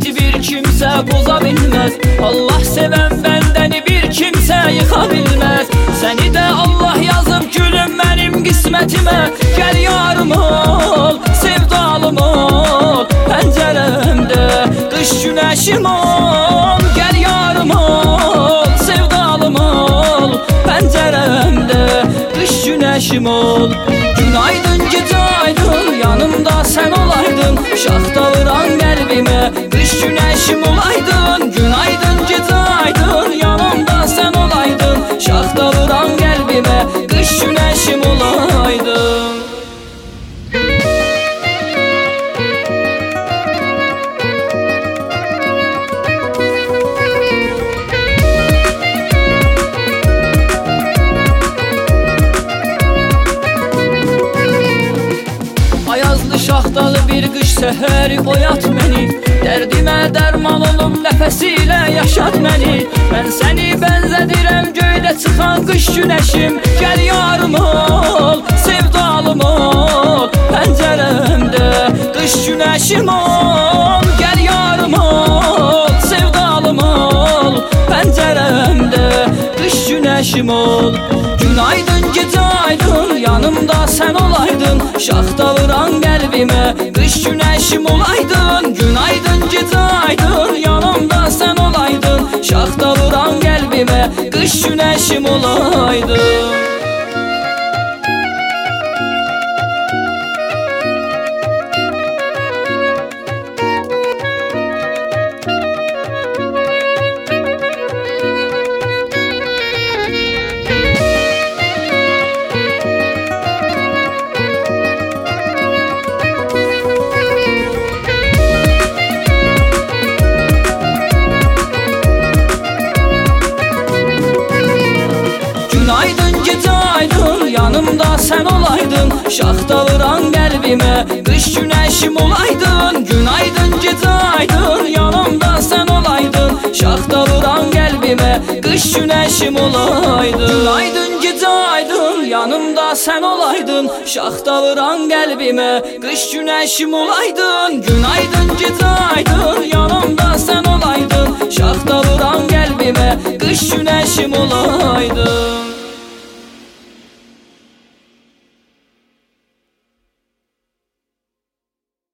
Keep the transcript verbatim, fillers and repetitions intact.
qismeti bir kimsə boza bilməz. Allah sevən bəndəni bir kimsə yıxa bilməz. Səni də Allah yazıb gülüm mənim qismətimə. Gəl yarım ol, sevdalım ol, pəncərəmdə qış günəşim ol. Gəl yarım ol, sevdalım ol, pəncərəmdə qış günəşim ol. Günaydın gecə aydın, yanımda sən olaydın, şax dağıran qəlbimə qış günəşim olaydın. Günaydın gecə aydın, yanımda sən olaydın, şax dağıran qəlbimə qış günəşim olaydın. Ayazlı şaxtalı bir qış səhəri oyat məni, dərdimə dərman olub nəfəsi ilə yaşat məni. Mən səni bənzədirəm göydə çıxan qış günəşim. Gəl yarım ol, sevdalım ol, pəncərəmdə qış günəşim ol. Gəl yarım ol, sevdalım ol, pəncərəmdə qış günəşim ol. Günaydın gecə aydın, yanımda sən olaydın, şax dağıran qəlbimə qış günəşim olaydın. Günaydın gecə aydın, yanımda sən olaydın, şax dağıran qəlbimə qış günəşim olaydın. Günaydın gecə aydın, yanımda sən olaydın, şax dağıran qəlbimə qış günəşim olaydın. Günaydın gecə aydın, yanımda sən olaydın, şax dağıran qəlbimə qış günəşim olaydın. Günaydın gecə aydın, yanımda sən olaydın, şax dağıran qəlbimə qış günəşim olaydın. Günaydın gecə aydın, yanımda sən olaydın, şax dağıran qəlbimə qış günəşim olaydın.